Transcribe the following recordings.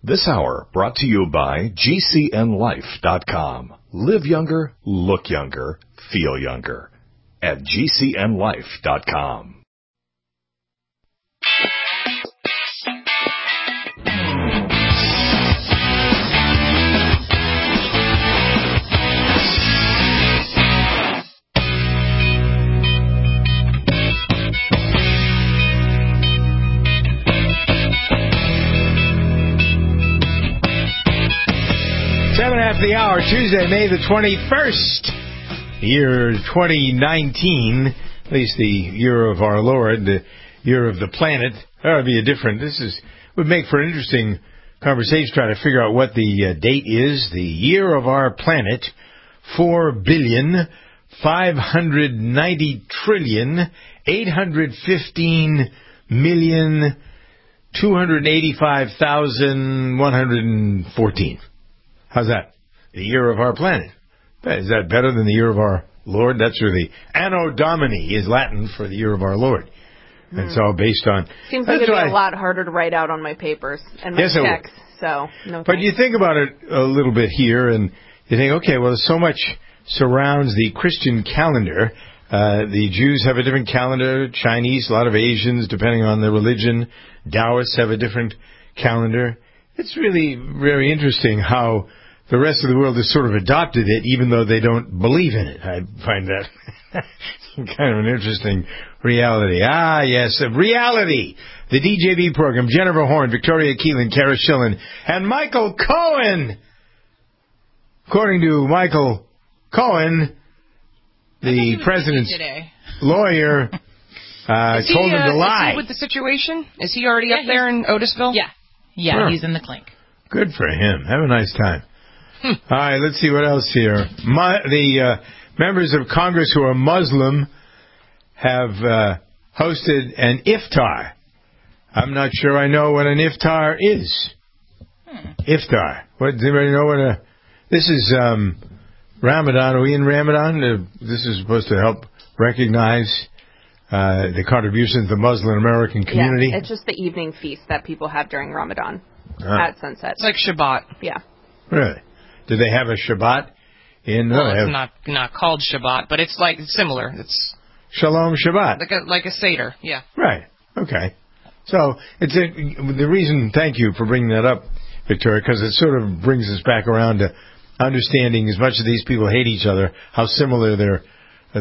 This hour brought to you by GCNLife.com. Live younger, look younger, feel younger at GCNLife.com. The hour, Tuesday, May the 21st, year 2019, at least the year of our Lord, the year of the planet. That would be would make for an interesting conversation, trying to figure out what the date is. The year of our planet, 4,590,815,285,114. How's that? The year of our planet. Is that better than the year of our Lord? That's where the Anno Domini is Latin for the year of our Lord. It's all based on... Seems like it'd be a lot harder to write out on my papers and my checks. So, no. But you think about it a little bit here, and you think, okay, well, so much surrounds the Christian calendar. The Jews have a different calendar, Chinese, a lot of Asians, depending on their religion. Taoists have a different calendar. It's really very interesting how the rest of the world has sort of adopted it, even though they don't believe in it. I find that kind of an interesting reality. Ah, yes, reality. The DJB program, Jennifer Horn, Victoria Keelan, Kara Schillen, and Michael Cohen. According to Michael Cohen, the president's lawyer told him to lie. Is he with the situation? Is he already up there in Otisville? Yeah, sure. He's in the clink. Good for him. Have a nice time. All right, let's see what else here. The members of Congress who are Muslim have hosted an iftar. I'm not sure I know what an iftar is. Iftar. Does anybody know what this is? Ramadan. Are we in Ramadan? This is supposed to help recognize the contributions of the Muslim American community. Yeah, it's just the evening feast that people have during Ramadan at sunset. It's like Shabbat. Yeah. Really? Do they have a Shabbat? It's not called Shabbat, but it's like similar. It's Shalom Shabbat. Like a Seder, yeah. Right. Okay. So the reason. Thank you for bringing that up, Victoria, because it sort of brings us back around to understanding, as much as these people hate each other, how similar they're. I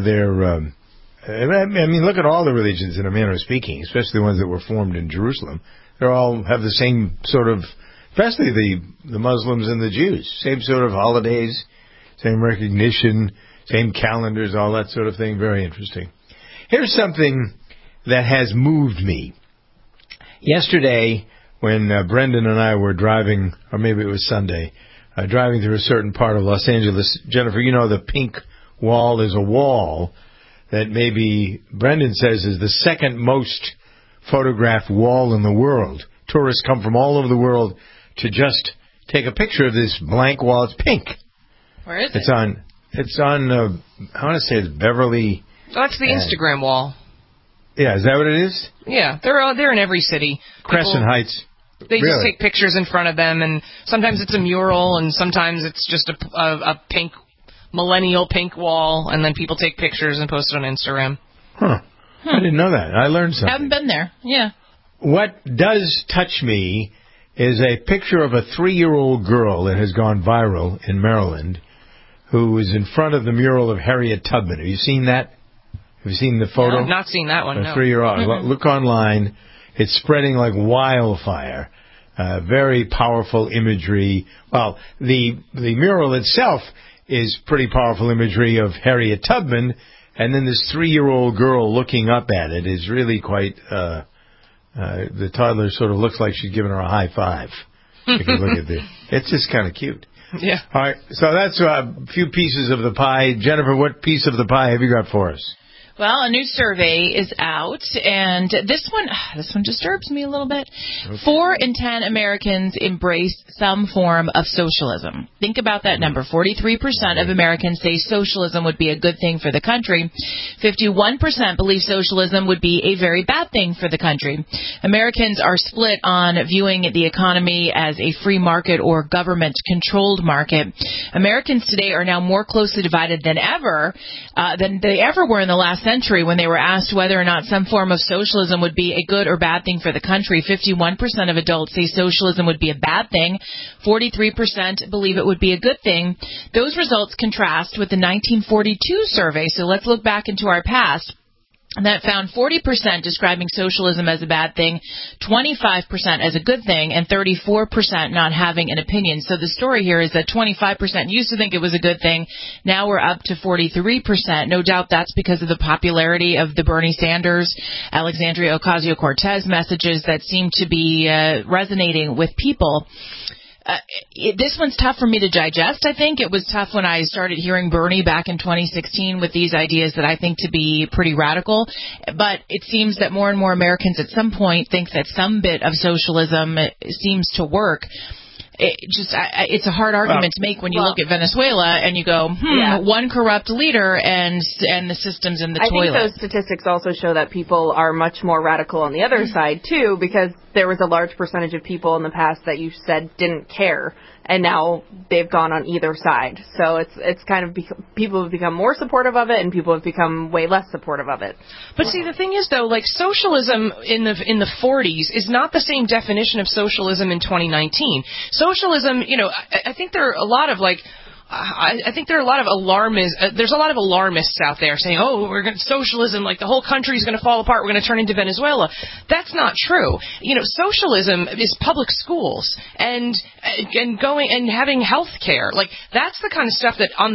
mean, look at all the religions in a manner of speaking, especially the ones that were formed in Jerusalem. They all have the same sort of. Especially the Muslims and the Jews. Same sort of holidays, same recognition, same calendars, all that sort of thing. Very interesting. Here's something that has moved me. Yesterday, when Brendan and I were driving, or maybe it was Sunday, driving through a certain part of Los Angeles. Jennifer, you know the pink wall is a wall that maybe Brendan says is the second most photographed wall in the world. Tourists come from all over the world to just take a picture of this blank wall. It's pink. Where is it? It's on I want to say it's Beverly. So that's the Instagram wall. Yeah, is that what it is? Yeah, they're in every city. Crescent Heights. They just take pictures in front of them, and sometimes it's a mural, and sometimes it's just a pink, millennial pink wall, and then people take pictures and post it on Instagram. Huh. I didn't know that. I learned something. Haven't been there. Yeah. What does touch me is a picture of a 3-year-old girl that has gone viral in Maryland who is in front of the mural of Harriet Tubman. Have you seen that? Have you seen the photo? No, I've not seen that one, no. 3-year-old. Mm-hmm. Look online. It's spreading like wildfire. Very powerful imagery. Well, the mural itself is pretty powerful imagery of Harriet Tubman, and then this 3-year-old girl looking up at it is really quite... the toddler sort of looks like she's giving her a high five. You can look at this. It's just kind of cute. Yeah. All right. So that's a few pieces of the pie. Jennifer, what piece of the pie have you got for us? Well, a new survey is out, and this one disturbs me a little bit. Okay. 4 in 10 Americans embrace some form of socialism. Think about that number. 43% of Americans say socialism would be a good thing for the country. 51% believe socialism would be a very bad thing for the country. Americans are split on viewing the economy as a free market or government-controlled market. Americans today are now more closely divided than they ever were in the last century when they were asked whether or not some form of socialism would be a good or bad thing for the country. 51% of adults say socialism would be a bad thing. 43% believe it would be a good thing. Those results contrast with the 1942 survey. So let's look back into our past. That found 40% describing socialism as a bad thing, 25% as a good thing, and 34% not having an opinion. So the story here is that 25% used to think it was a good thing. Now we're up to 43%. No doubt that's because of the popularity of the Bernie Sanders, Alexandria Ocasio-Cortez messages that seem to be resonating with people. This one's tough for me to digest, I think. It was tough when I started hearing Bernie back in 2016 with these ideas that I think to be pretty radical. But it seems that more and more Americans at some point think that some bit of socialism seems to work. It's a hard argument to make when you look at Venezuela and you go, one corrupt leader and the system's in the toilet. I think those statistics also show that people are much more radical on the other side, too, because there was a large percentage of people in the past that you said didn't care, and now they've gone on either side. So it's kind of people have become more supportive of it, and people have become way less supportive of it. But see, the thing is, though, like socialism in the 40s is not the same definition of socialism in 2019. Socialism, I think there are a lot of I think there are a lot of there's a lot of alarmists out there saying, we're going to socialism, like the whole country's going to fall apart, we're going to turn into Venezuela. That's not true. Socialism is public schools and going and having health care. Like, that's the kind of stuff that I'm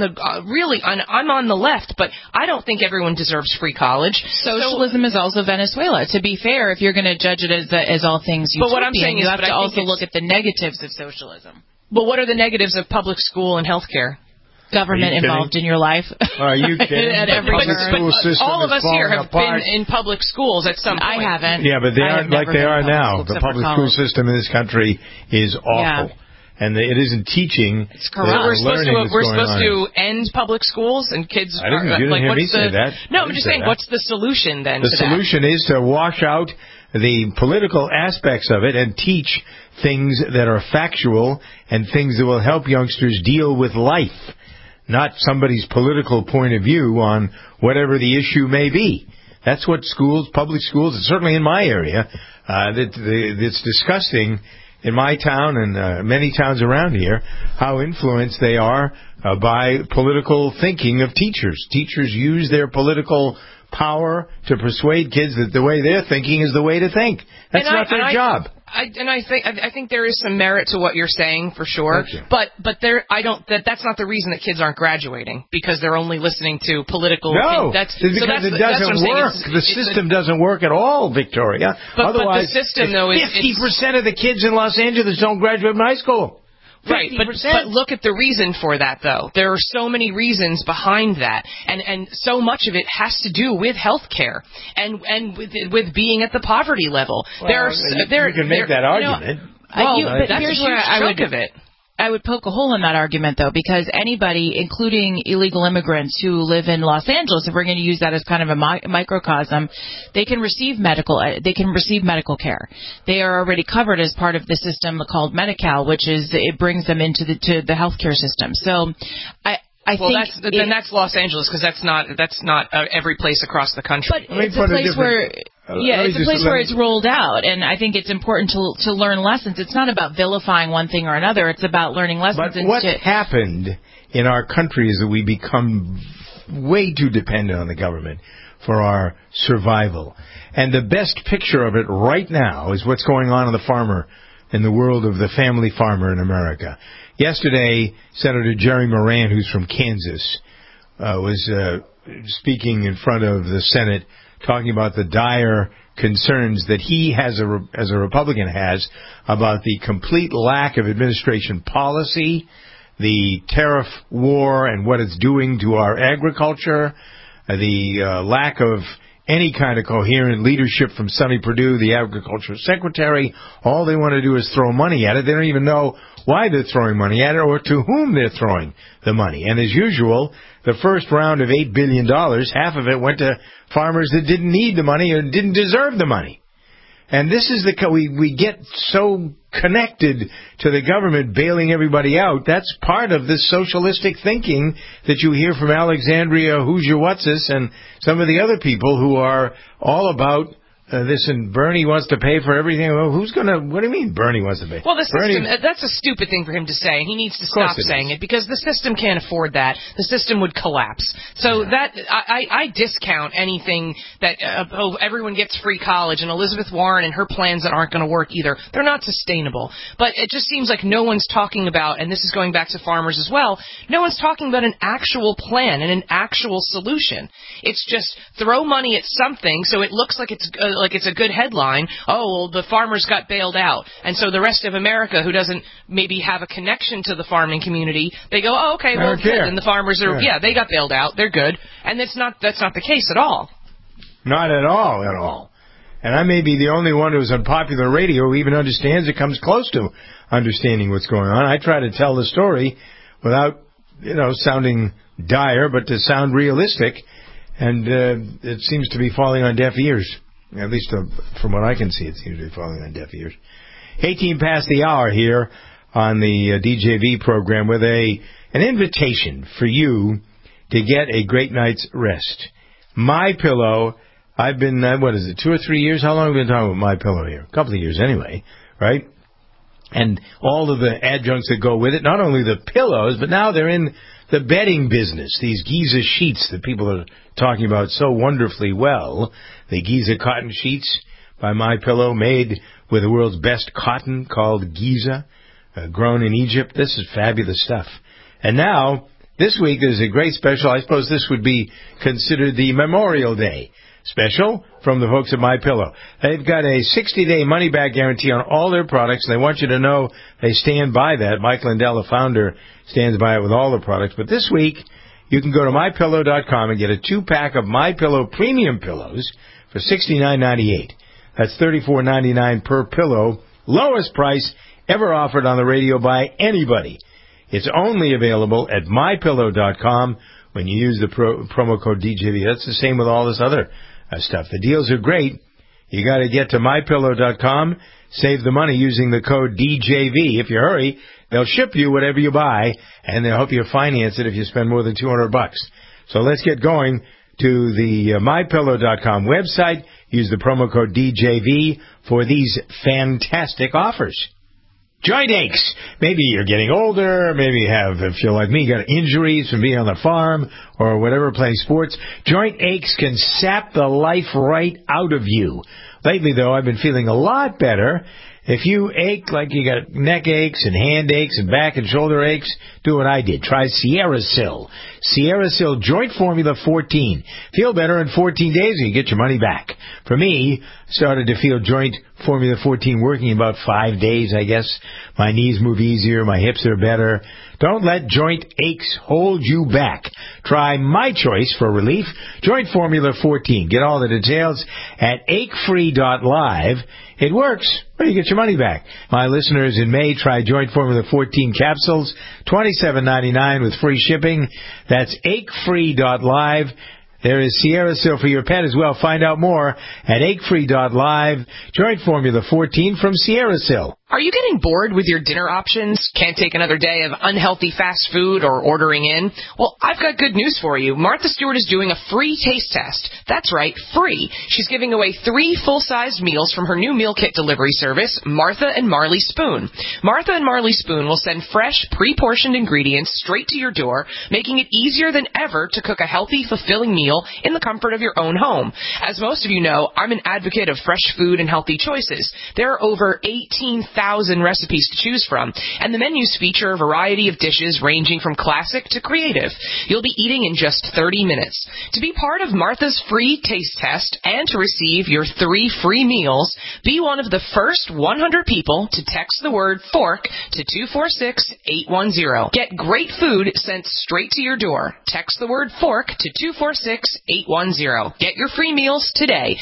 on the left, but I don't think everyone deserves free college. Socialism is also Venezuela. To be fair, if you're going to judge it as all things utopian, but what I'm saying you is, have to also look at the negatives of socialism. But what are the negatives of public school and health care? Government involved in your life. Are you kidding? At every school system all of us here have apart. been in public schools at some point. I haven't. Yeah, but they aren't like they are now. The public school system in this country is awful. Yeah. And it isn't teaching. It's corrupt. We're supposed to end public schools and kids. You didn't hear me say that. No, I'm just saying, what's the solution then? The solution is to wash out the political aspects of it and teach things that are factual and things that will help youngsters deal with life, not somebody's political point of view on whatever the issue may be. That's what public schools, certainly in my area, it's disgusting in my town and many towns around here, how influenced they are by political thinking of teachers. Teachers use their political power to persuade kids that the way they're thinking is the way to think. That's not their job. I think there is some merit to what you're saying for sure, but that's not the reason that kids aren't graduating, because they're only listening to political. No, because it doesn't work. The system doesn't work at all, Victoria. Otherwise, but the system, though, 50% of the kids in Los Angeles don't graduate from high school. 50%. Right, but look at the reason for that, though. There are so many reasons behind that, and so much of it has to do with health care and with being at the poverty level. Well, you can make that argument. But that's here's a huge where chunk of it. I would poke a hole in that argument, though, because anybody, including illegal immigrants who live in Los Angeles, if we're going to use that as kind of a microcosm, they can receive medical care. They are already covered as part of the system called Medi-Cal, which it brings them into the healthcare system. So, that's Los Angeles, because that's not every place across the country. But it's a place where. It's a place where it's rolled out, and I think it's important to learn lessons. It's not about vilifying one thing or another. It's about learning lessons. But what happened in our country is that we become way too dependent on the government for our survival. And the best picture of it right now is what's going on in the world of the family farmer in America. Yesterday, Senator Jerry Moran, who's from Kansas, was speaking in front of the Senate, talking about the dire concerns that he has, as a Republican has, about the complete lack of administration policy, the tariff war and what it's doing to our agriculture, the lack of any kind of coherent leadership from Sonny Perdue, the Agriculture Secretary. All they want to do is throw money at it. They don't even know why they're throwing money at it or to whom they're throwing the money. And as usual, the first round of $8 billion, half of it went to farmers that didn't need the money or didn't deserve the money. And this is we get so connected to the government bailing everybody out. That's part of this socialistic thinking that you hear from Alexandria Who's-Your-What's-This and some of the other people who are all about this, and Bernie wants to pay for everything. Well, what do you mean Bernie wants to pay? Well, the system, that's a stupid thing for him to say. He needs to stop saying it because the system can't afford that. The system would collapse. So I discount anything that, everyone gets free college and Elizabeth Warren and her plans that aren't going to work either. They're not sustainable. But it just seems like no one's talking about, and this is going back to farmers as well, no one's talking about an actual plan and an actual solution. It's just throw money at something so it looks like it's a good headline. Oh, well, the farmers got bailed out. And so the rest of America who doesn't maybe have a connection to the farming community, they go, oh, okay, well, good. And the farmers are, they got bailed out. They're good. And that's not the case at all. Not at all. And I may be the only one who's on popular radio who even understands it, comes close to understanding what's going on. I try to tell the story without, sounding dire, but to sound realistic. And it seems to be falling on deaf ears. At least from what I can see, it seems to be falling on deaf ears. 18 past the hour here on the DJV program with an invitation for you to get a great night's rest. MyPillow, I've been, 2 or 3 years? How long have we been talking about MyPillow here? A couple of years anyway, right? And all of the adjuncts that go with it, not only the pillows, but now they're in the bedding business. These Giza sheets that people are talking about so wonderfully well. The Giza cotton sheets by MyPillow, made with the world's best cotton called Giza, grown in Egypt. This is fabulous stuff. And now, this week there's a great special. I suppose this would be considered the Memorial Day special from the folks at MyPillow. They've got a 60-day money-back guarantee on all their products. They want you to know they stand by that. Mike Lindell, the founder, stands by it with all the products. But this week, you can go to MyPillow.com and get a 2-pack of MyPillow premium pillows for $69.98. That's $34.99 per pillow. Lowest price ever offered on the radio by anybody. It's only available at MyPillow.com when you use the promo code DJV. That's the same with all this other stuff. The deals are great. You got to get to MyPillow.com, save the money using the code DJV. If you hurry, they'll ship you whatever you buy, and they'll help you finance it if you spend more than $200. So let's get going to the MyPillow.com website. Use the promo code DJV for these fantastic offers. Joint aches. Maybe you're getting older. Maybe you have, if you're like me, got injuries from being on the farm or whatever, playing sports. Joint aches can sap the life right out of you. Lately, though, I've been feeling a lot better. If you ache like you got neck aches and hand aches and back and shoulder aches, do what I did. Try SierraSil. SierraSil Joint Formula 14. Feel better in 14 days and you get your money back. For me, started to feel Joint Formula 14 working in about 5 days, I guess. My knees move easier. My hips are better. Don't let joint aches hold you back. Try my choice for relief, Joint Formula 14. Get all the details at achefree.live. It works, but you get your money back. My listeners in May try Joint Formula 14 capsules, $27.99 with free shipping. That's achefree.live. There is SierraSil for your pet as well. Find out more at achefree.live. Joint Formula 14 from SierraSil. Are you getting bored with your dinner options? Can't take another day of unhealthy fast food or ordering in? Well, I've got good news for you. Martha Stewart is doing a free taste test. That's right, free. She's giving away 3 full-sized meals from her new meal kit delivery service, Martha and Marley Spoon. Martha and Marley Spoon will send fresh, pre-portioned ingredients straight to your door, making it easier than ever to cook a healthy, fulfilling meal in the comfort of your own home. As most of you know, I'm an advocate of fresh food and healthy choices. There are over 18,000 1,000 recipes to choose from, and the menus feature a variety of dishes ranging from classic to creative. You'll be eating in just 30 minutes. To be part of Martha's free taste test and to receive your 3 free meals, be one of the first 100 people to text the word FORK to 246-810. Get great food sent straight to your door. Text the word FORK to 246-810. Get your free meals today.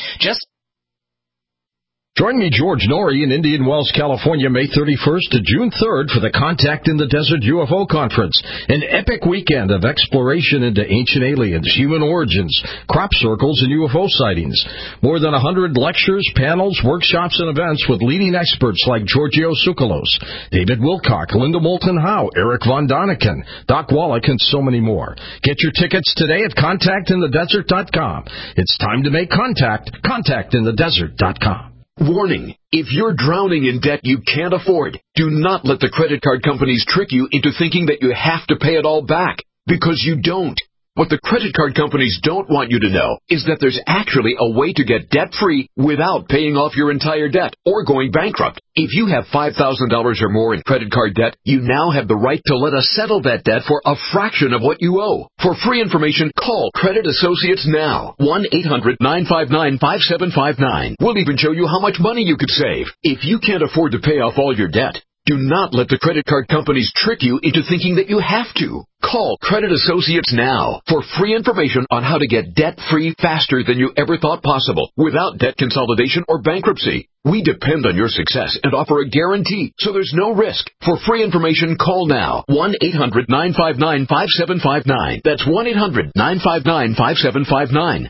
Join me, George Norrie, in Indian Wells, California, May 31st to June 3rd for the Contact in the Desert UFO Conference, an epic weekend of exploration into ancient aliens, human origins, crop circles, and UFO sightings. More than 100 lectures, panels, workshops, and events with leading experts like Giorgio Tsoukalos, David Wilcock, Linda Moulton Howe, Eric Von Daniken, Doc Wallach, and so many more. Get your tickets today at contactinthedesert.com. It's time to make contact. Contactinthedesert.com. Warning, if you're drowning in debt you can't afford, do not let the credit card companies trick you into thinking that you have to pay it all back, because you don't. What the credit card companies don't want you to know is that there's actually a way to get debt-free without paying off your entire debt or going bankrupt. If you have $5,000 or more in credit card debt, you now have the right to let us settle that debt for a fraction of what you owe. For free information, call Credit Associates now. 1-800-959-5759. We'll even show you how much money you could save. If you can't afford to pay off all your debt, do not let the credit card companies trick you into thinking that you have to. Call Credit Associates now for free information on how to get debt-free faster than you ever thought possible without debt consolidation or bankruptcy. We depend on your success and offer a guarantee, so there's no risk. For free information, call now. 1-800-959-5759. That's 1-800-959-5759.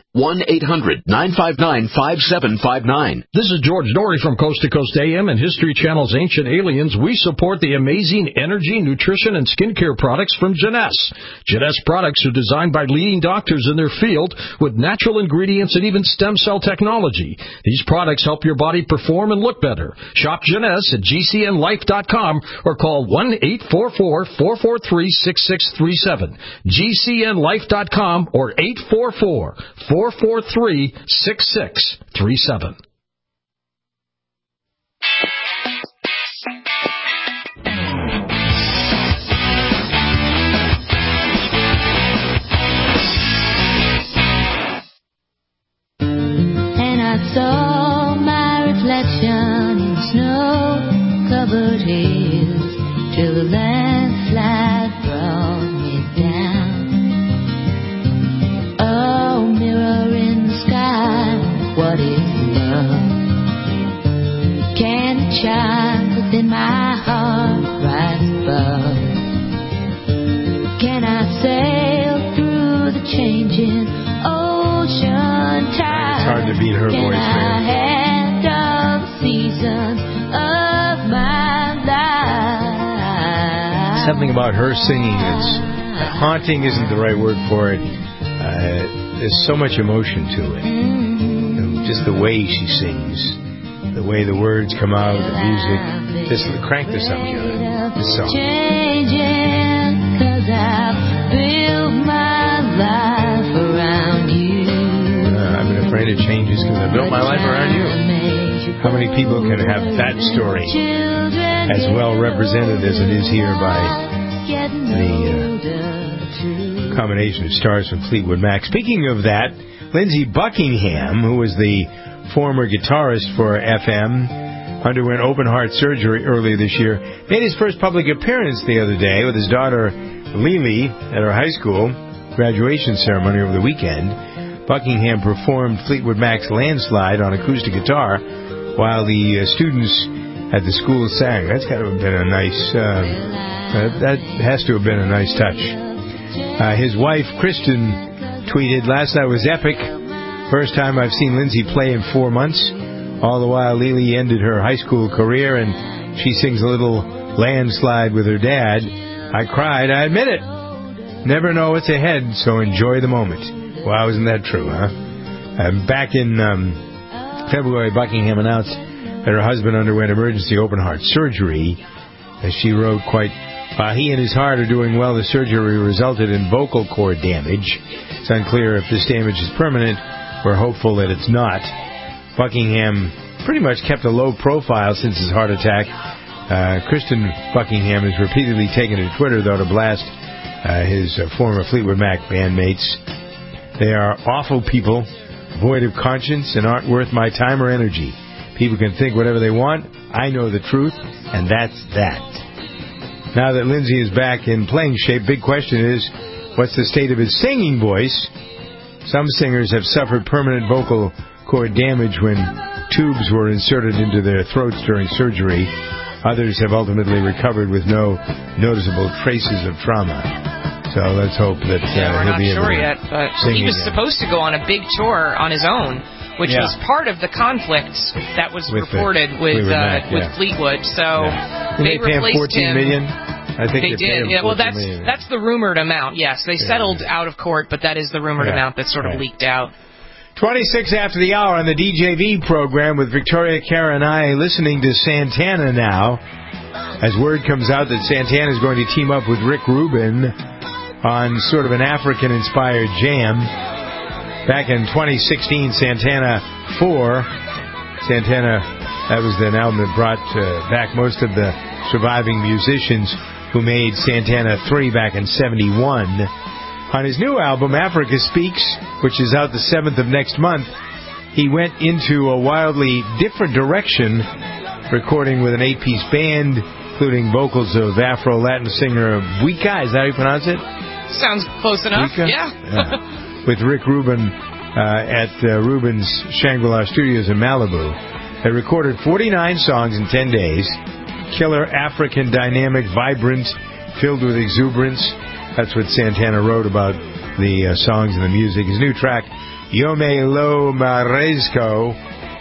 1-800-959-5759. This is George Norrie from Coast to Coast AM and History Channel's Ancient Aliens. We support the amazing energy, nutrition, and skincare products from Jeunesse. Jeunesse products are designed by leading doctors in their field with natural ingredients and even stem cell technology. These products help your body perform and look better. Shop Jeunesse at GCNlife.com or call 1-844-443-6637. GCNlife.com or 844-443-6637. Saw my reflection in snow-covered hills till the landslide brought me down. Oh, mirror in the sky, what is love? Can the child within my heart rise above? Can I sail through the changing ocean tide? It's hard to beat her voice, man. Handle the seasons of my life. Something about her singing that's haunting isn't the right word for it. There's so much emotion to it. Just the way she sings, the way the words come out, the music. Just crank this up, John. This song. Changing 'cause I've built my life around you. I've been afraid of changes because I built my life around you. How many people can have that story as well represented as it is here by the combination of stars from Fleetwood Mac? Speaking of that, Lindsey Buckingham, who was the former guitarist for FM, underwent open-heart surgery earlier this year, made his first public appearance the other day with his daughter Lily at her high school graduation ceremony over the weekend. Buckingham performed Fleetwood Mac's Landslide on acoustic guitar while the students at the school sang. That's got to have been a nice, that has to have been a nice touch. His wife, Kristen, tweeted, "Last night was epic. First time I've seen Lindsey play in 4 months. All the while, Lily ended her high school career, and she sings a little Landslide with her dad. I cried, I admit it. Never know what's ahead, so enjoy the moment." Wow, isn't that true, huh? Back in February, Buckingham announced that her husband underwent emergency open-heart surgery. As she wrote, quite, he and his heart are doing well. The surgery resulted in vocal cord damage. It's unclear if this damage is permanent. We're hopeful that it's not. Buckingham pretty much kept a low profile since his heart attack, Kristen Buckingham has repeatedly taken to Twitter, though, to blast his former Fleetwood Mac bandmates. They are awful people, void of conscience, and aren't worth my time or energy. People can think whatever they want. I know the truth, and that's that. Now that Lindsay is back in playing shape, big question is, what's the state of his singing voice? Some singers have suffered permanent vocal cord damage when tubes were inserted into their throats during surgery. Others have ultimately recovered with no noticeable traces of trauma. So let's hope that we're he'll not be able sure to yet, but sing he was again. supposed to go on a big tour on his own, which was part of the conflict that was reported with Fleetwood. So they pay him replaced $14 million. I think they did. Yeah, well, that's the rumored amount. Yes, they settled out of court, but that is the rumored amount that sort of leaked out. 26 after the hour on the DJV program with Victoria, Kara, and I, listening to Santana now, as word comes out that Santana is going to team up with Rick Rubin on sort of an African-inspired jam. Back in 2016, Santana 4. Santana, that was an album that brought back most of the surviving musicians who made Santana 3 back in 71. On his new album, Africa Speaks, which is out the 7th of next month, he went into a wildly different direction, recording with an 8-piece band, including vocals of Afro-Latin singer Buika. Is that how you pronounce it? Sounds close enough. Buika? Yeah. With Rick Rubin at Rubin's Shangri-La Studios in Malibu. They recorded 49 songs in 10 days. Killer, African, dynamic, vibrant, filled with exuberance. That's what Santana wrote about the songs and the music. His new track, Yome Lo Marezco.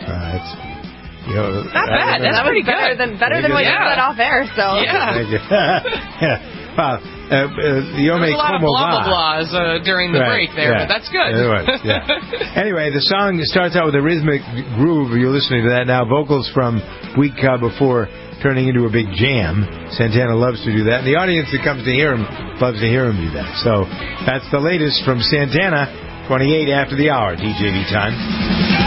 Not bad. That's pretty good. Better than what you said off air. So Thank you. Yome Como Va. Blah during the break there, but that's good. Anyway, the song starts out with a rhythmic groove. You're listening to that now. Vocals from Buika before turning into a big jam. Santana loves to do that. And the audience that comes to hear him loves to hear him do that. So that's the latest from Santana, 28 after the hour, DJV time.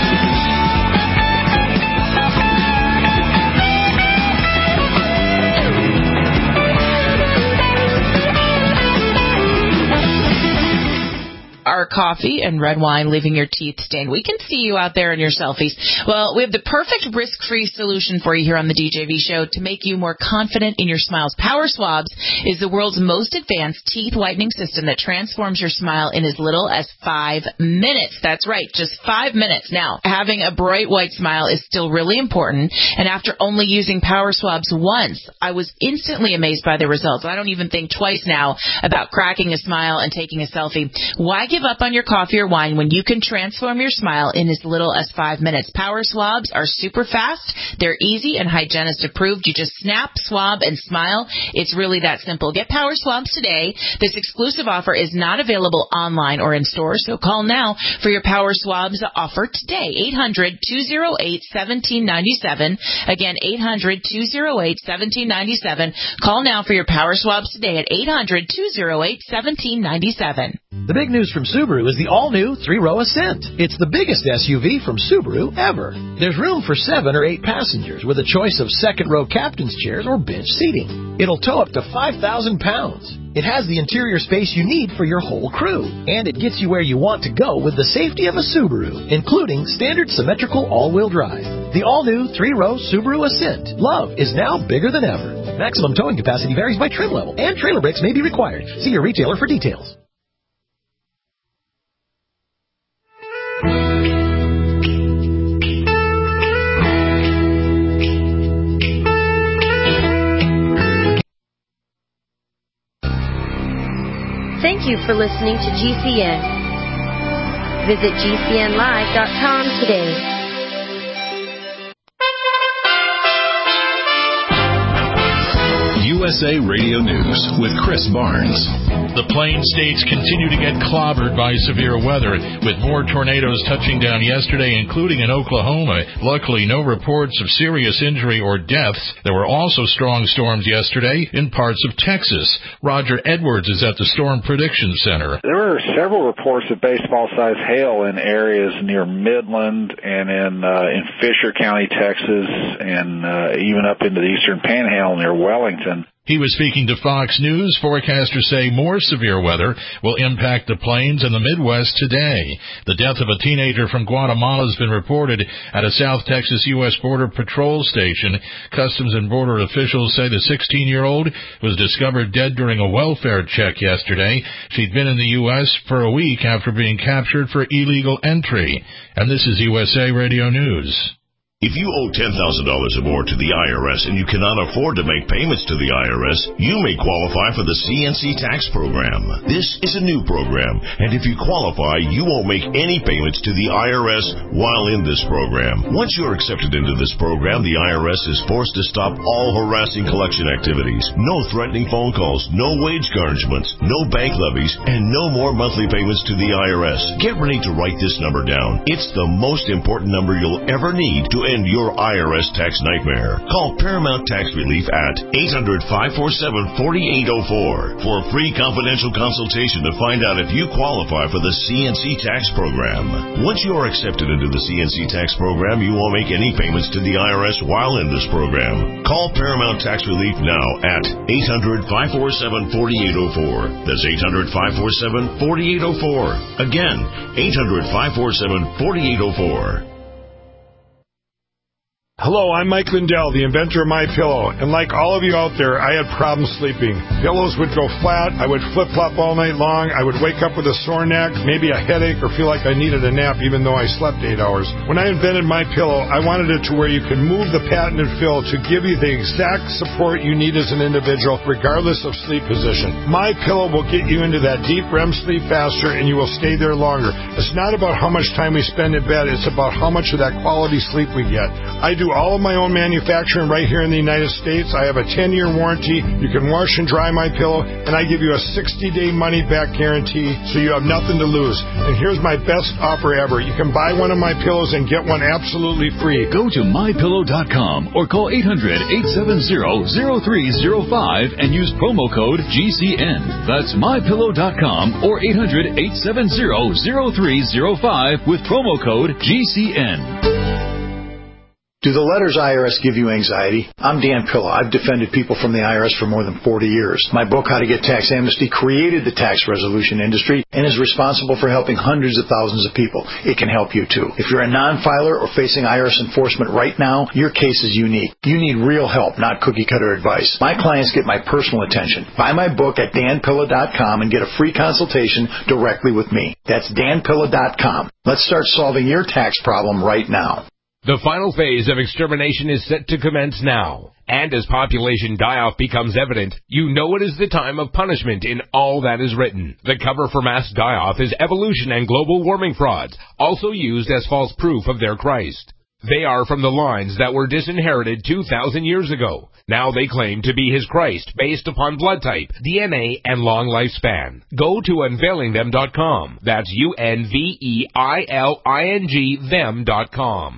Our coffee and red wine leaving your teeth stained. We can see you out there in your selfies. Well, we have the perfect risk-free solution for you here on the DJV show to make you more confident in your smiles. Power Swabs is the world's most advanced teeth whitening system that transforms your smile in as little as 5 minutes. That's right, just 5 minutes. Now, having a bright white smile is still really important, and after only using Power Swabs once, I was instantly amazed by the results. I don't even think twice now about cracking a smile and taking a selfie. Why give up on your coffee or wine when you can transform your smile in as little as 5 minutes? Power Swabs are super fast. They're easy and hygienist approved. You just snap, swab, and smile. It's really that simple. Get Power Swabs today. This exclusive offer is not available online or in stores, so call now for your Power Swabs offer today. 800-208-1797. Again, 800-208-1797. Call now for your Power Swabs today at 800-208-1797. The big news from Subaru is the all-new 3-row Ascent. It's the biggest SUV from Subaru ever. There's room for 7 or 8 passengers with a choice of second-row captain's chairs or bench seating. It'll tow up to 5,000 pounds. It has the interior space you need for your whole crew. And it gets you where you want to go with the safety of a Subaru, including standard symmetrical all-wheel drive. The all-new 3-row Subaru Ascent. Love is now bigger than ever. Maximum towing capacity varies by trim level, and trailer brakes may be required. See your retailer for details. Thank you for listening to GCN. Visit GCNlive.com today. USA Radio News with Chris Barnes. The Plains states continue to get clobbered by severe weather, with more tornadoes touching down yesterday, including in Oklahoma. Luckily, no reports of serious injury or deaths. There were also strong storms yesterday in parts of Texas. Roger Edwards is at the Storm Prediction Center. There were several reports of baseball-sized hail in areas near Midland and in Fisher County, Texas, and even up into the eastern Panhandle near Wellington. He was speaking to Fox News. Forecasters say more severe weather will impact the Plains and the Midwest today. The death of a teenager from Guatemala has been reported at a South Texas U.S. Border Patrol station. Customs and Border officials say the 16-year-old was discovered dead during a welfare check yesterday. She'd been in the U.S. for a week after being captured for illegal entry. And this is USA Radio News. If you owe $10,000 or more to the IRS and you cannot afford to make payments to the IRS, you may qualify for the CNC tax program. This is a new program, and if you qualify, you won't make any payments to the IRS while in this program. Once you're accepted into this program, the IRS is forced to stop all harassing collection activities. No threatening phone calls, no wage garnishments, no bank levies, and no more monthly payments to the IRS. Get ready to write this number down. It's the most important number you'll ever need to end your IRS tax nightmare. Call Paramount Tax Relief at 800-547-4804 for a free confidential consultation to find out if you qualify for the CNC tax program. Once you are accepted into the CNC tax program, you won't make any payments to the IRS while in this program. Call Paramount Tax Relief now at 800-547-4804. That's 800-547-4804. Again, 800-547-4804. Hello, I'm Mike Lindell, the inventor of MyPillow, and like all of you out there, I had problems sleeping. Pillows would go flat, I would flip-flop all night long, I would wake up with a sore neck, maybe a headache, or feel like I needed a nap even though I slept 8 hours. When I invented MyPillow, I wanted it to where you could move the patented fill to give you the exact support you need as an individual, regardless of sleep position. MyPillow will get you into that deep REM sleep faster, and you will stay there longer. It's not about how much time we spend in bed, it's about how much of that quality sleep we get. I do all of my own manufacturing right here in the United States. I have a 10-year warranty. You can wash and dry my pillow, and I give you a 60-day money-back guarantee, so you have nothing to lose. And here's my best offer ever. You can buy one of my pillows and get one absolutely free. Go to MyPillow.com or call 800-870-0305 and use promo code GCN. That's MyPillow.com or 800-870-0305 with promo code GCN. Do the letters IRS give you anxiety? I'm Dan Pilla. I've defended people from the IRS for more than 40 years. My book, How to Get Tax Amnesty, created the tax resolution industry and is responsible for helping hundreds of thousands of people. It can help you, too. If you're a non-filer or facing IRS enforcement right now, your case is unique. You need real help, not cookie-cutter advice. My clients get my personal attention. Buy my book at danpilla.com and get a free consultation directly with me. That's danpilla.com. Let's start solving your tax problem right now. The final phase of extermination is set to commence now. And as population die-off becomes evident, you know it is the time of punishment in all that is written. The cover for mass die-off is evolution and global warming frauds, also used as false proof of their Christ. They are from the lines that were disinherited 2,000 years ago. Now they claim to be his Christ based upon blood type, DNA, and long lifespan. Go to unveilingthem.com. That's UNVEILING them.com.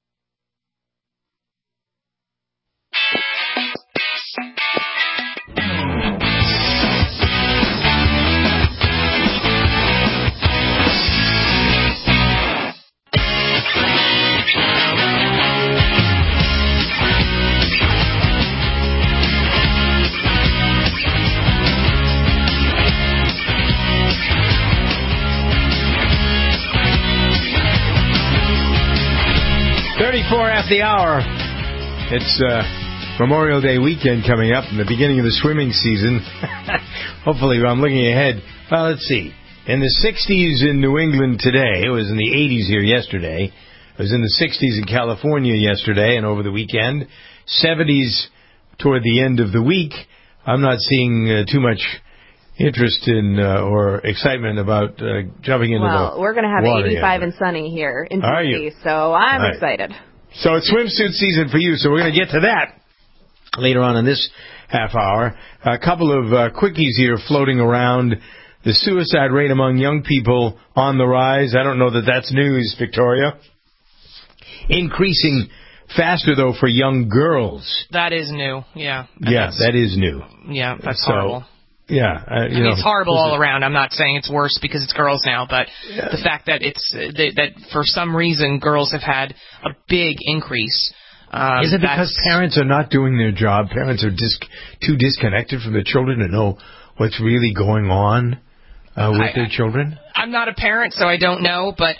The hour. It's Memorial Day weekend coming up and the beginning of the swimming season. Hopefully, I'm looking ahead. Well, let's see. In the 60s in New England today. It was in the 80s here yesterday. It was in the 60s in California yesterday and over the weekend. 70s toward the end of the week. I'm not seeing too much interest in or excitement about jumping into the water. Well, we're going to have 85 yet. And sunny here in D.C., so I'm excited. So it's swimsuit season for you, so we're going to get to that later on in this half hour. A couple of quickies here floating around. The suicide rate among young people on the rise. I don't know that that's news, Victoria. Increasing faster, though, for young girls. That is new, yeah. That is new. Yeah, that's horrible. Yeah. It's horrible all around. I'm not saying it's worse because it's girls now, but the fact that that for some reason girls have had a big increase. Is it because parents are not doing their job? Parents are too disconnected from their children to know what's really going on with their children? I'm not a parent, so I don't know, but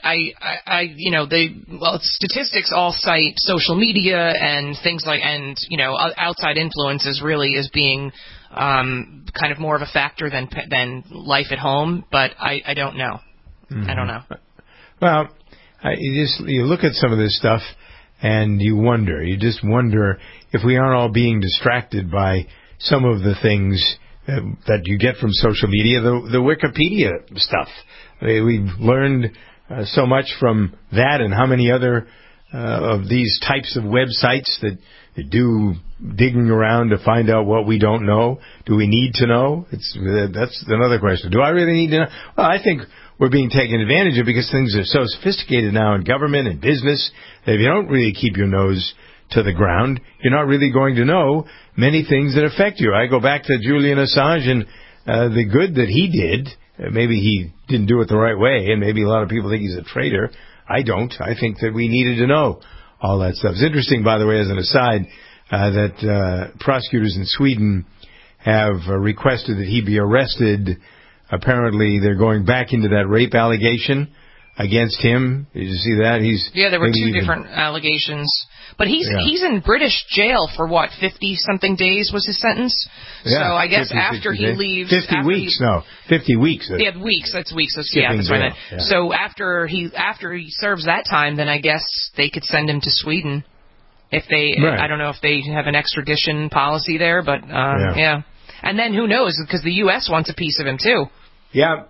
statistics all cite social media and things like, and outside influences really as being kind of more of a factor than life at home, but I don't know. Mm-hmm. I don't know. Well, you look at some of this stuff and you just wonder if we aren't all being distracted by some of the things that you get from social media, the Wikipedia stuff. We've learned so much from that, and how many other of these types of websites that do digging around to find out what we don't know. Do we need to know? That's another question. Do I really need to know? Well, I think we're being taken advantage of because things are so sophisticated now in government and business that if you don't really keep your nose to the ground, you're not really going to know many things that affect you. I go back to Julian Assange and the good that he did. Maybe he didn't do it the right way, and maybe a lot of people think he's a traitor. I don't. I think that we needed to know all that stuff. It's interesting, by the way, as an aside, that prosecutors in Sweden have requested that he be arrested. Apparently, they're going back into that rape allegation against him. Did you see that? There were two different allegations. But he's in British jail for, 50-something days was his sentence? Yeah, so I guess 50, after he leaves... 50 weeks, 50 weeks. Weeks, that's weeks. That's what I meant. Yeah. So after he serves that time, then I guess they could send him to Sweden. If they, right. I don't know if they have an extradition policy there, but yeah. And then who knows, because the U.S. wants a piece of him too. Yeah.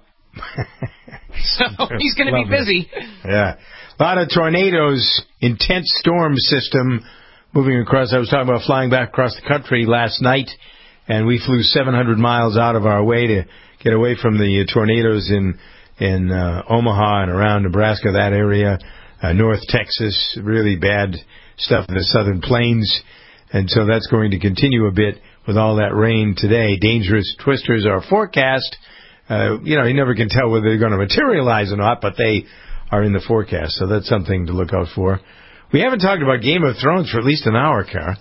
So he's going to be busy. Yeah. A lot of tornadoes, intense storm system moving across. I was talking about flying back across the country last night, and we flew 700 miles out of our way to get away from the tornadoes in Omaha and around Nebraska, that area, North Texas, really bad stuff in the southern plains. And so that's going to continue a bit with all that rain today. Dangerous twisters are forecast. You never can tell whether they're going to materialize or not, but they are in the forecast, so that's something to look out for. We haven't talked about Game of Thrones for at least an hour, Kara.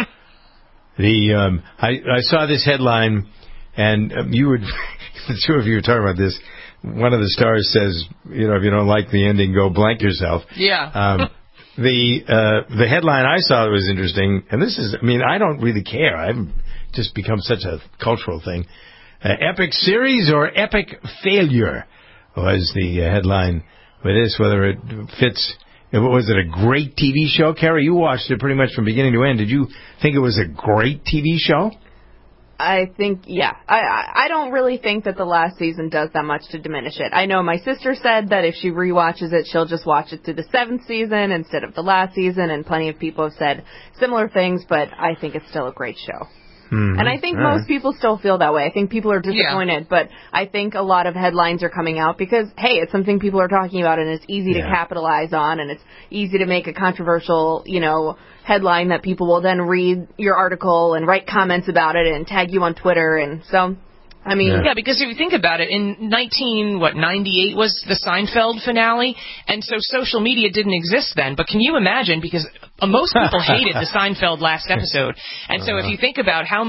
I saw this headline, and the two of you were talking about this. One of the stars says, if you don't like the ending, go blank yourself. Yeah. The headline I saw was interesting, and this is, I don't really care. I've just become such a cultural thing. Epic series or epic failure was the headline with this, whether it fits. Was it a great TV show? Carrie, you watched it pretty much from beginning to end. Did you think it was a great TV show? I think, yeah. I don't really think that the last season does that much to diminish it. I know my sister said that if she rewatches it, she'll just watch it through the 7th season instead of the last season, and plenty of people have said similar things, but I think it's still a great show. Mm-hmm. And I think most people still feel that way. I think people are disappointed, but I think a lot of headlines are coming out because, hey, it's something people are talking about and it's easy to capitalize on, and it's easy to make a controversial, headline that people will then read your article and write comments about it and tag you on Twitter. And so, because if you think about it, in 98 was the Seinfeld finale, and so social media didn't exist then. But can you imagine? Because most people hated the Seinfeld last episode, and so if you think about how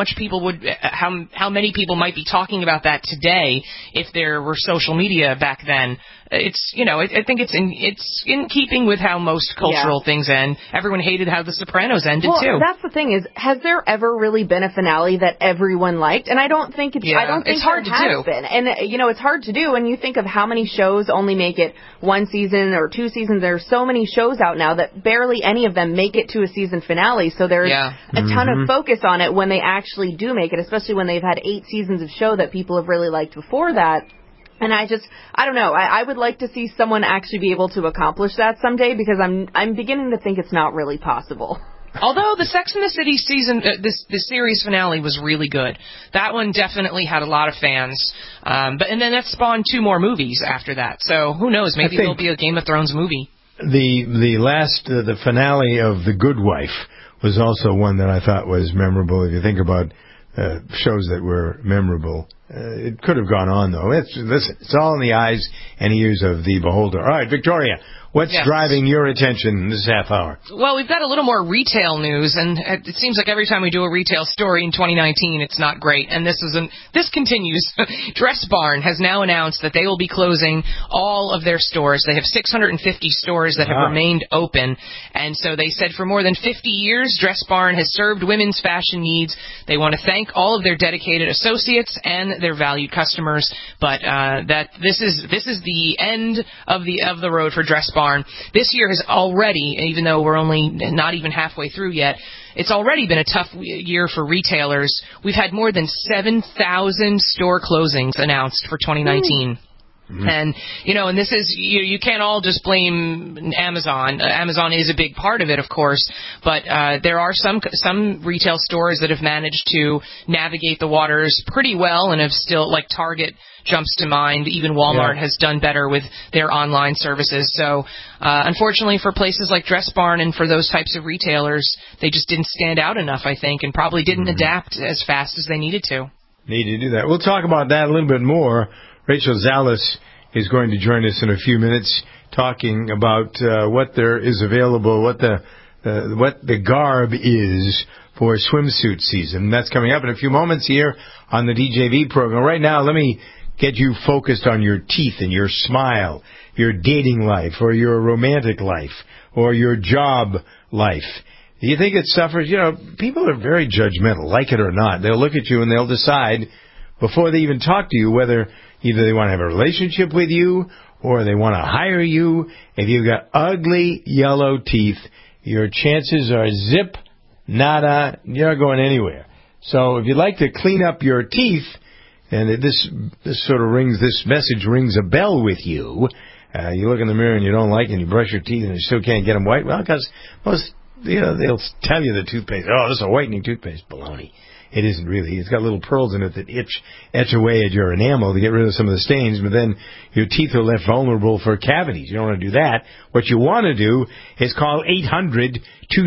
many people might be talking about that today if there were social media back then. It's I think it's in keeping with how most cultural things end. Everyone hated how The Sopranos ended too. That's the thing is, has there ever really been a finale that everyone liked? And I don't think it's. I don't think it's hard to do. Been. And it's hard to do when you think of how many shows only make it 1 season or 2 seasons. There are so many shows out now that barely any of them make it to a season finale. So there's a ton of focus on it when they actually do make it, especially when they've had 8 seasons of show that people have really liked before that. And I don't know. I would like to see someone actually be able to accomplish that someday, because I'm beginning to think it's not really possible. Although the Sex and the City season, the series finale was really good. That one definitely had a lot of fans. And then that spawned 2 more movies after that. So who knows? Maybe there'll be a Game of Thrones movie. The finale of The Good Wife was also one that I thought was memorable. If you think about shows that were memorable, it could have gone on though. It's all in the eyes and ears of the beholder. All right, Victoria. What's driving your attention this half hour? Well, we've got a little more retail news, and it seems like every time we do a retail story in 2019, it's not great. And this continues. Dress Barn has now announced that they will be closing all of their stores. They have 650 stores that have remained open, and so they said for more than 50 years, Dress Barn has served women's fashion needs. They want to thank all of their dedicated associates and their valued customers, but that this is the end of the road for Dress Barn. This year has already, even though we're only not even halfway through yet, it's already been a tough year for retailers. We've had more than 7,000 store closings announced for 2019. Mm-hmm. And, and this is, you can't all just blame Amazon. Amazon is a big part of it, of course, but there are some retail stores that have managed to navigate the waters pretty well and have still, like Target jumps to mind. Even Walmart has done better with their online services. So, unfortunately for places like Dress Barn and for those types of retailers, they just didn't stand out enough, I think, and probably didn't adapt as fast as they needed to. Need to do that. We'll talk about that a little bit more. Rachel Zalis is going to join us in a few minutes talking about what there is available, what the garb is for swimsuit season. That's coming up in a few moments here on the DJV program. Right now, let me get you focused on your teeth and your smile, your dating life, or your romantic life, or your job life. Do you think it suffers? People are very judgmental, like it or not. They'll look at you and they'll decide before they even talk to you whether either they want to have a relationship with you or they want to hire you. If you've got ugly yellow teeth, your chances are zip, nada, you're not going anywhere. So if you'd like to clean up your teeth, and this message rings a bell with you, you look in the mirror and you don't like it and you brush your teeth and you still can't get them white, well, because most, they'll tell you the toothpaste, this is a whitening toothpaste. Baloney. It isn't really. It's got little pearls in it that etch away at your enamel to get rid of some of the stains, but then your teeth are left vulnerable for cavities. You don't want to do that. What you want to do is call 800-208-1797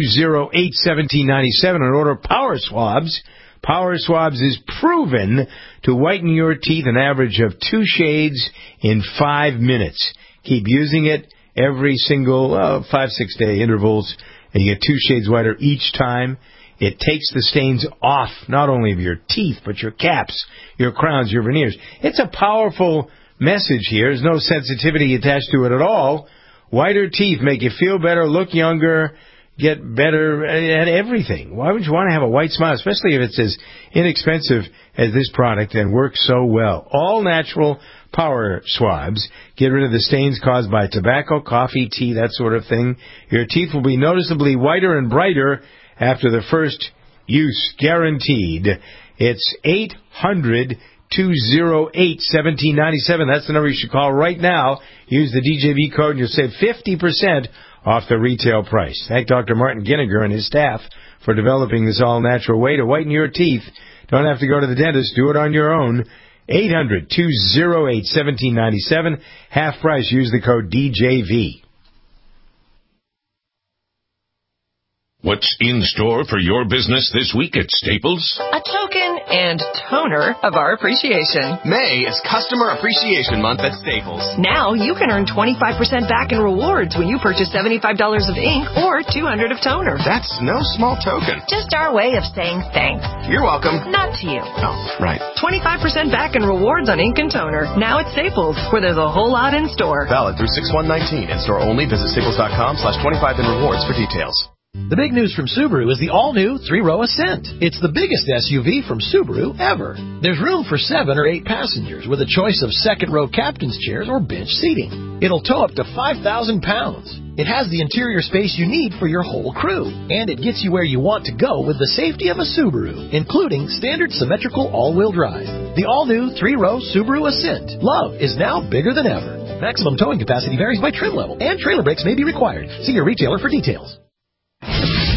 and order Power Swabs. Power Swabs is proven to whiten your teeth an average of 2 shades in 5 minutes. Keep using it every single 5-6 day intervals, and you get 2 shades whiter each time. It takes the stains off, not only of your teeth, but your caps, your crowns, your veneers. It's a powerful message here. There's no sensitivity attached to it at all. Whiter teeth make you feel better, look younger, get better at everything. Why would you want to have a white smile, especially if it's as inexpensive as this product and works so well? All natural Power Swabs get rid of the stains caused by tobacco, coffee, tea, that sort of thing. Your teeth will be noticeably whiter and brighter after the first use, guaranteed. It's 800-208-1797. That's the number you should call right now. Use the DJV code and you'll save 50% off the retail price. Thank Dr. Martin Ginniger and his staff for developing this all-natural way to whiten your teeth. Don't have to go to the dentist. Do it on your own. 800-208-1797. Half price. Use the code DJV. What's in store for your business this week at Staples? A token and toner of our appreciation. May is Customer Appreciation Month at Staples. Now you can earn 25% back in rewards when you purchase $75 of ink or $200 of toner. That's no small token. Just our way of saying thanks. You're welcome. Not to you. Oh, right. 25% back in rewards on ink and toner. Now at Staples, where there's a whole lot in store. Valid through 6/1/19. In store only. Visit staples.com/25 in rewards for details. The big news from Subaru is the all-new 3-row Ascent. It's the biggest SUV from Subaru ever. There's room for 7 or 8 passengers with a choice of second-row captain's chairs or bench seating. It'll tow up to 5,000 pounds. It has the interior space you need for your whole crew. And it gets you where you want to go with the safety of a Subaru, including standard symmetrical all-wheel drive. The all-new 3-row Subaru Ascent. Love is now bigger than ever. Maximum towing capacity varies by trim level, and trailer brakes may be required. See your retailer for details.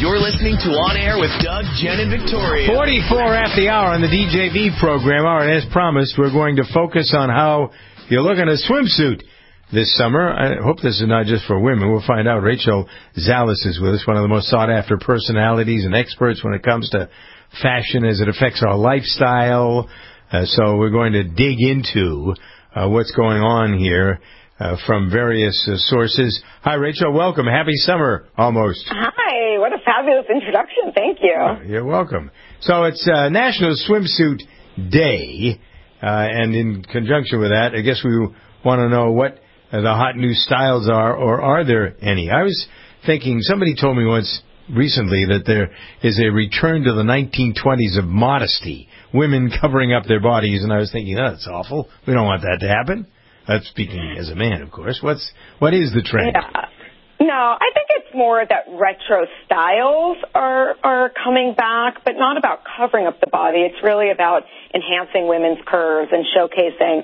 You're listening to On Air with Doug, Jen, and Victoria. 44 after the hour on the DJV program. All right, as promised, we're going to focus on how you look in a swimsuit this summer. I hope this is not just for women. We'll find out. Rachel Zalis is with us, one of the most sought-after personalities and experts when it comes to fashion as it affects our lifestyle. So we're going to dig into what's going on here from various sources. Hi, Rachel. Welcome. Happy summer, almost. Hi. What a fabulous introduction. Thank you. You're welcome. So it's National Swimsuit Day, and in conjunction with that, I guess we want to know what the hot new styles are, or are there any? I was thinking, somebody told me once recently that there is a return to the 1920s of modesty, women covering up their bodies, and I was thinking, oh, that's awful. We don't want that to happen. That's speaking as a man, of course. What is the trend? Yeah. No, I think it's more that retro styles are coming back, but not about covering up the body. It's really about enhancing women's curves and showcasing,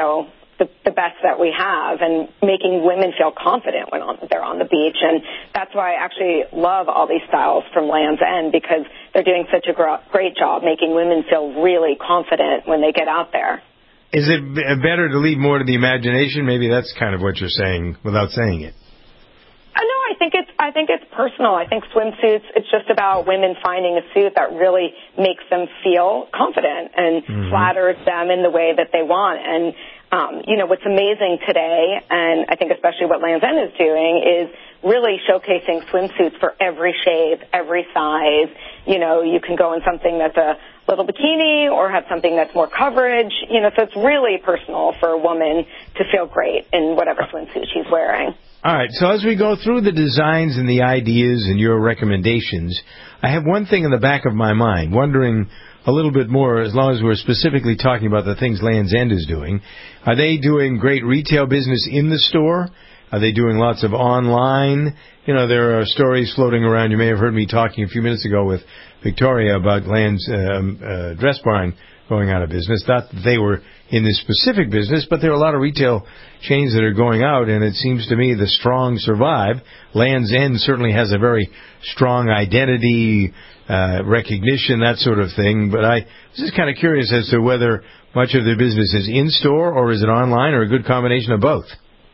the best that we have and making women feel confident when they're on the beach. And that's why I actually love all these styles from Land's End, because they're doing such a great job making women feel really confident when they get out there. Is it better to leave more to the imagination? Maybe that's kind of what you're saying without saying it. No, I think it's personal. I think swimsuits, it's just about women finding a suit that really makes them feel confident and flatters them in the way that they want. And what's amazing today, and I think especially what Land's End is doing, is really showcasing swimsuits for every shape, every size. You can go in something that's a little bikini or have something that's more coverage. So it's really personal for a woman to feel great in whatever swimsuit she's wearing. All right, so as we go through the designs and the ideas and your recommendations, I have one thing in the back of my mind, wondering a little bit more, as long as we're specifically talking about the things Land's End is doing. Are they doing great retail business in the store? Are they doing lots of online? There are stories floating around. You may have heard me talking a few minutes ago with Victoria about Land's Dress Barn going out of business. Not that they were in this specific business, but there are a lot of retail chains that are going out, and it seems to me the strong survive. Land's End certainly has a very strong identity, recognition, that sort of thing. But I was just kind of curious as to whether much of their business is in-store or is it online, or a good combination of both.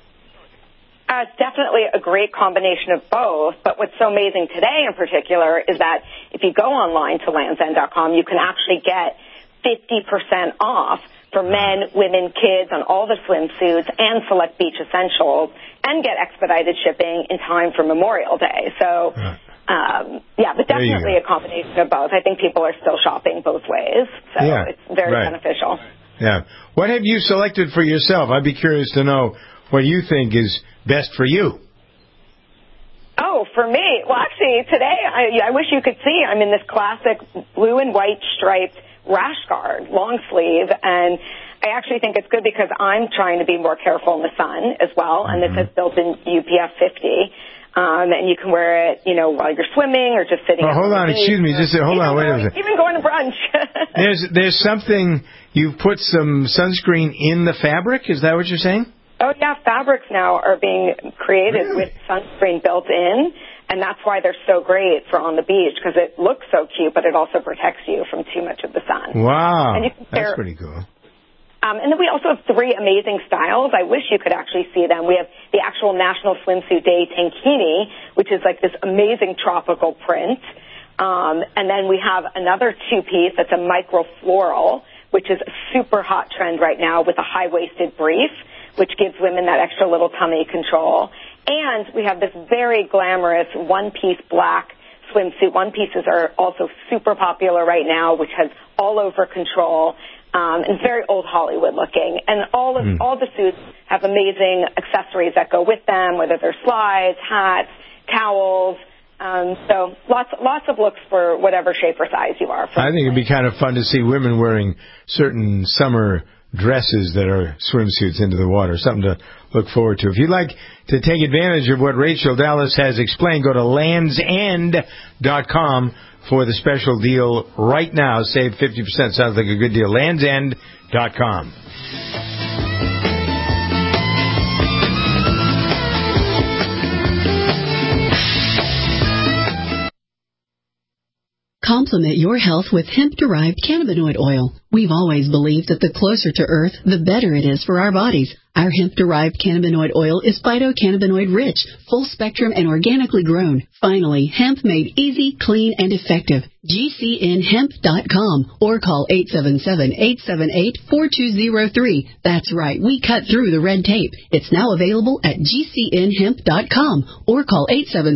It's definitely a great combination of both, but what's so amazing today in particular is that if you go online to landsend.com, you can actually get 50% off for men, women, kids on all the swimsuits and select beach essentials, and get expedited shipping in time for Memorial Day. So, but definitely a combination of both. I think people are still shopping both ways, so it's very beneficial. Yeah. What have you selected for yourself? I'd be curious to know what you think is best for you. Oh, for me? Well, actually, today, I wish you could see, I'm in this classic blue and white striped rash guard, long sleeve, and I actually think it's good because I'm trying to be more careful in the sun as well, and this has built-in UPF 50, and you can wear it, while you're swimming or just sitting. Hold on, excuse me, hold on, wait a minute. Even going to brunch. There's something, you've put some sunscreen in the fabric, is that what you're saying? Oh, yeah, fabrics now are being created with sunscreen built in, and that's why they're so great for on the beach, because it looks so cute, but it also protects you from too much of the sun. Wow, that's pretty cool. And then we also have 3 amazing styles. I wish you could actually see them. We have the actual National Swimsuit Day tankini, which is like this amazing tropical print. And then we have another 2-piece that's a micro floral, which is a super hot trend right now with a high-waisted brief, which gives women that extra little tummy control. And we have this very glamorous one-piece black swimsuit. One-pieces are also super popular right now, which has all over control, and very old Hollywood looking. And all the suits have amazing accessories that go with them, whether they're slides, hats, towels. So lots of looks for whatever shape or size you are. I think it'd be kind of fun to see women wearing certain summer dresses that are swimsuits into the water. Something to look forward to. If you'd like to take advantage of what Rachel Zalis has explained, go to landsend.com for the special deal right now. Save 50%. Sounds like a good deal. landsend.com. Complement your health with hemp-derived cannabinoid oil. We've always believed that the closer to Earth, the better it is for our bodies. Our hemp-derived cannabinoid oil is phytocannabinoid rich, full-spectrum, and organically grown. Finally, hemp made easy, clean, and effective. GCNhemp.com or call 877-878-4203. That's right, we cut through the red tape. It's now available at GCNhemp.com or call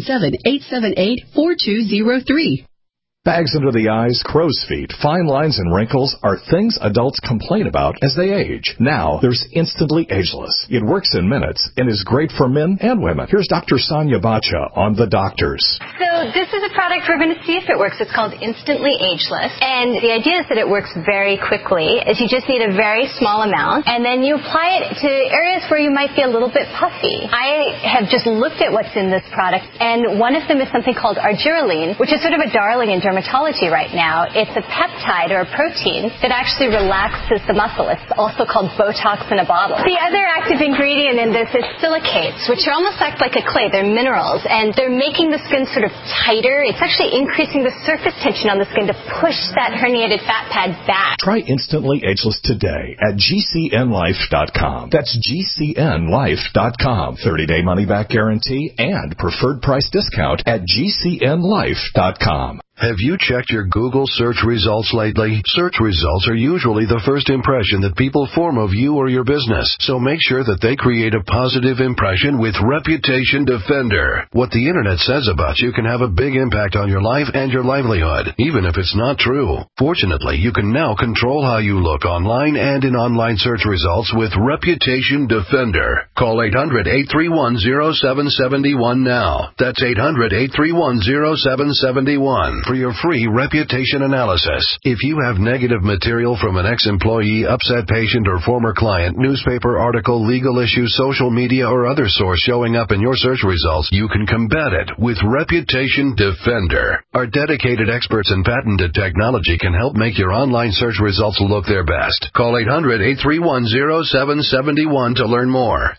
877-878-4203. Bags under the eyes, crow's feet, fine lines, and wrinkles are things adults complain about as they age. Now, there's Instantly Ageless. It works in minutes and is great for men and women. Here's Dr. Sonia Bacha on The Doctors. So this is a product we're going to see if it works. It's called Instantly Ageless. And the idea is that it works very quickly, as you just need a very small amount, and then you apply it to areas where you might be a little bit puffy. I have just looked at what's in this product, and one of them is something called argireline, which is sort of a darling in dermatology right now. It's a peptide or a protein that actually relaxes the muscle. It's also called Botox in a bottle. The other active ingredient in this is silicates, which almost act like a clay. They're minerals, and they're making the skin sort of tighter. It's actually increasing the surface tension on the skin to push that herniated fat pad back. Try Instantly Ageless today at GCNlife.com. That's GCNlife.com. 30-day money-back guarantee and preferred price discount at GCNlife.com. Have you checked your Google search results lately? Search results are usually the first impression that people form of you or your business, so make sure that they create a positive impression with Reputation Defender. What the internet says about you can have a big impact on your life and your livelihood, even if it's not true. Fortunately, you can now control how you look online and in online search results with Reputation Defender. Call 800-831-0771 now. That's 800-831-0771. For your free reputation analysis. If you have negative material from an ex-employee, upset patient, or former client, newspaper article, legal issue, social media, or other source showing up in your search results, you can combat it with Reputation Defender. Our dedicated experts in patented technology can help make your online search results look their best. Call 800-831-0771 to learn more.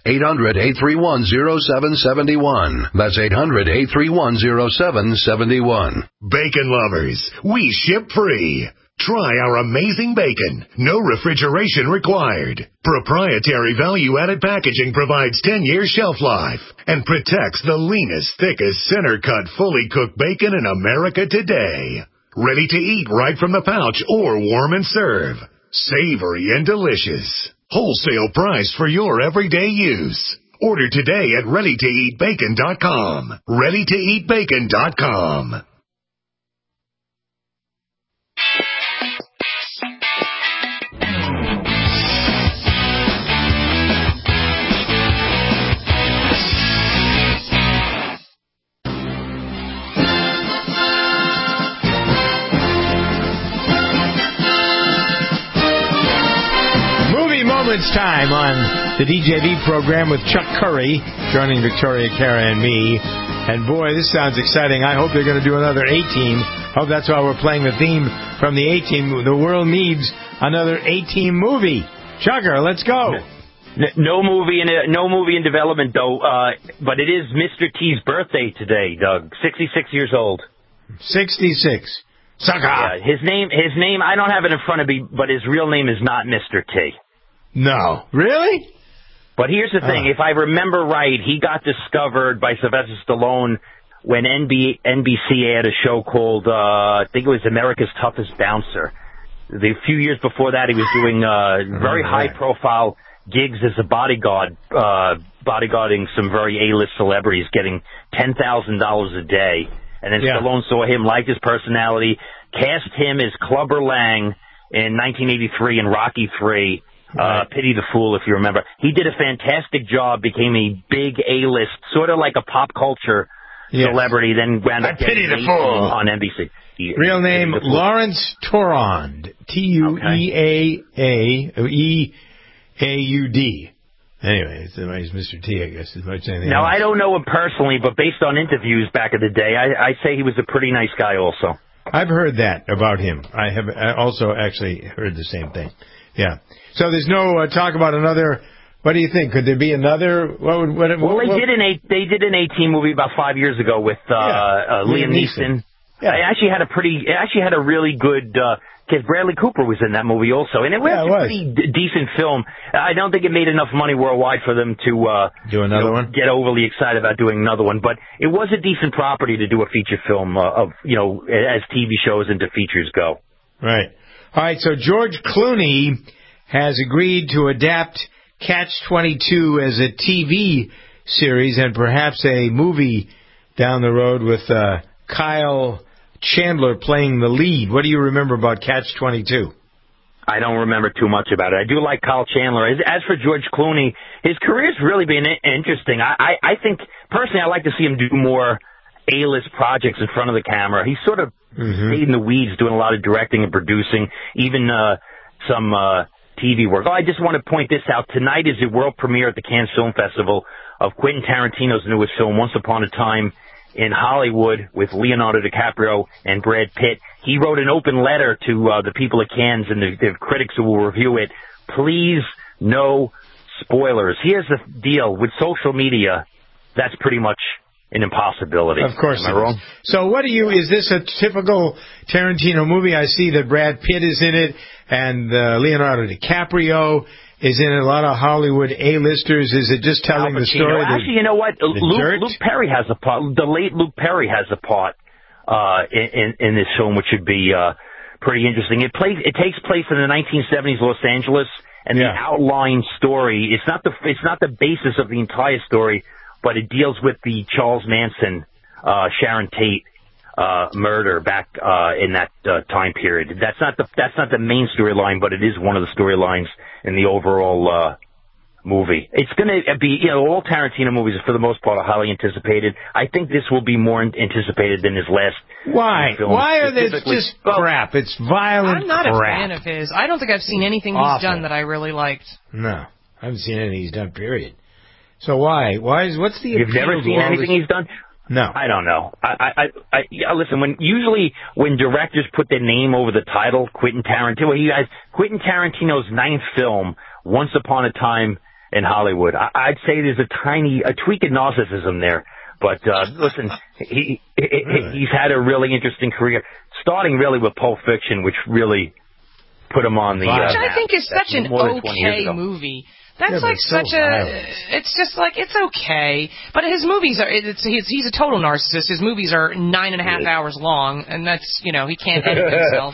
800-831-0771. That's 800-831-0771. Bacon lovers, we ship free. Try our amazing bacon. No refrigeration required. Proprietary value-added packaging provides 10 years shelf life and protects the leanest, thickest, center-cut, fully cooked bacon in America today. Ready to eat right from the pouch or warm and serve. Savory and delicious. Wholesale price for your everyday use. Order today at ReadyToEatBacon.com. ReadyToEatBacon.com. Moments time on the DJV program with Chuck Curry joining Victoria, Kara, and me. And boy, this sounds exciting. I hope they're going to do another A-Team. Hope that's why we're playing the theme from the A-Team. The world needs another A-Team movie. Chucker, let's go. No movie in development though. But it is Mr. T's birthday today, Doug. 66 years old. 66. Sucker. Yeah, his name. I don't have it in front of me, but his real name is not Mr. T. No. Really? But here's the thing. If I remember right, he got discovered by Sylvester Stallone when NBC had a show called, I think it was America's Toughest Bouncer. The few years before that, he was doing very high-profile gigs as a bodyguard, bodyguarding some very A-list celebrities, getting $10,000 a day. And then Stallone saw him, liked his personality, cast him as Clubber Lang in 1983 in Rocky III. Pity the Fool, if you remember. He did a fantastic job, became a big A-list, sort of like a pop culture celebrity, then wound up getting Pity the Fool on NBC. Real name, Lawrence Turand. Tueaud. Anyway, he's Mr. T, I guess, is what I'm saying. Now, I don't know him personally, but based on interviews back in the day, I say he was a pretty nice guy also. I've heard that about him. I have also actually heard the same thing. Yeah. So there's no talk about another. What do you think? Could there be another? They did an A-Team movie about 5 years ago with Liam Neeson. It actually had a really good. Because Bradley Cooper was in that movie also, and it was a pretty decent film. I don't think it made enough money worldwide for them to do another one. Get overly excited about doing another one, but it was a decent property to do a feature film of, as TV shows into features go. Right. All right. So George Clooney has agreed to adapt Catch-22 as a TV series and perhaps a movie down the road with Kyle Chandler playing the lead. What do you remember about Catch-22? I don't remember too much about it. I do like Kyle Chandler. As for George Clooney, his career's really been interesting. I think, personally, I like to see him do more A-list projects in front of the camera. He's sort of stayed in the weeds doing a lot of directing and producing, even some TV work. Oh, I just want to point this out. Tonight is the world premiere at the Cannes Film Festival of Quentin Tarantino's newest film, Once Upon a Time in Hollywood, with Leonardo DiCaprio and Brad Pitt. He wrote an open letter to the people at Cannes and the critics who will review it. Please, no spoilers. Here's the deal. With social media, that's pretty much an impossibility. Of course. Am I wrong? So is this a typical Tarantino movie? I see that Brad Pitt is in it and Leonardo DiCaprio is in it, a lot of Hollywood A-listers. Is it just telling the story? Actually, you know what? Luke Perry has a part. The late Luke Perry has a part in this film, which should be pretty interesting. It takes place in the 1970s Los Angeles, and the outline story. It's not the basis of the entire story, but it deals with the Charles Manson, Sharon Tate murder back in that time period. That's not the main storyline, but it is one of the storylines in the overall movie. It's going to be, all Tarantino movies for the most part are highly anticipated. I think this will be more anticipated than his last. Why? film. Why are they just crap? It's violent. I'm not crap. a fan of his. I don't think I've seen anything he's done that I really liked. No, I haven't seen anything he's done. Period. So why? What's the? You've never seen anything he's done? No. I don't know. Listen, when directors put their name over the title, Quentin Tarantino's ninth film, Once Upon a Time in Hollywood, I'd say there's a tweak of narcissism there. But listen, he's had a really interesting career, starting really with Pulp Fiction, which really put him on the. Which I think is such an okay movie. That's it's just like, it's okay. But his movies he's a total narcissist. His movies are 9.5 hours long, and that's, he can't edit himself.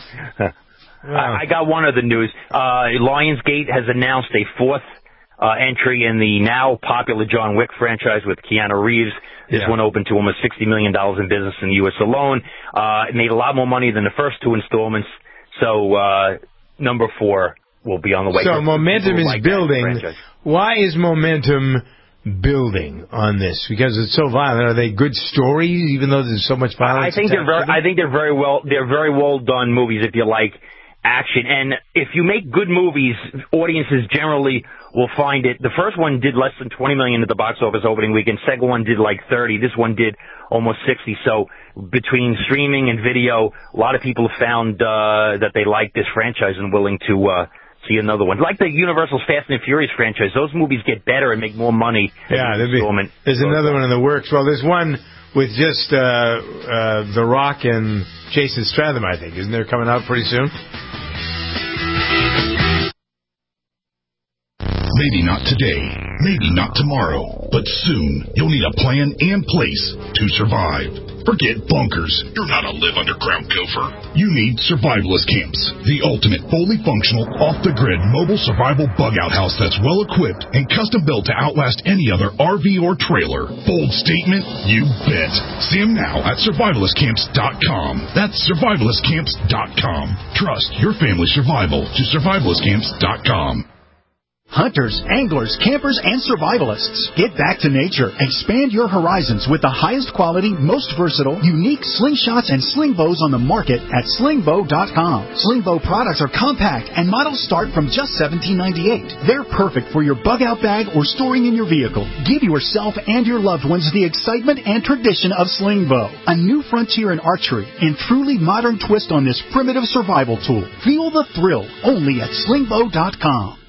I got one other news. Lionsgate has announced a fourth entry in the now popular John Wick franchise with Keanu Reeves. This one opened to almost $60 million in business in the U.S. alone. It made a lot more money than the first two installments. So, number 4 will be on the way. So momentum is building. Why is momentum building on this? Because it's so violent. Are they good stories, even though there's so much violence? I think they're very well done movies if you like action. And if you make good movies, audiences generally will find it. The first one did less than $20 million at the box office opening weekend. Second one did like 30. This one did almost 60. So between streaming and video, a lot of people have found that they like this franchise and willing to see another one. Like the Universal's Fast and Furious franchise, those movies get better and make more money. Yeah, there's another one in the works. Well, there's one with just The Rock and Jason Statham, I think. Isn't there, coming out pretty soon? Maybe not today, maybe not tomorrow, but soon you'll need a plan and place to survive. Forget bunkers. You're not a live underground gopher. You need Survivalist Camps, the ultimate fully functional, off-the-grid mobile survival bug-out house that's well-equipped and custom-built to outlast any other RV or trailer. Bold statement? You bet. See them now at survivalistcamps.com. That's survivalistcamps.com. Trust your family's survival to survivalistcamps.com. Hunters, anglers, campers, and survivalists. Get back to nature. Expand your horizons with the highest quality, most versatile, unique slingshots and sling bows on the market at slingbow.com. Slingbow products are compact and models start from just $17.98. They're perfect for your bug-out bag or storing in your vehicle. Give yourself and your loved ones the excitement and tradition of Slingbow, a new frontier in archery and truly modern twist on this primitive survival tool. Feel the thrill only at slingbow.com.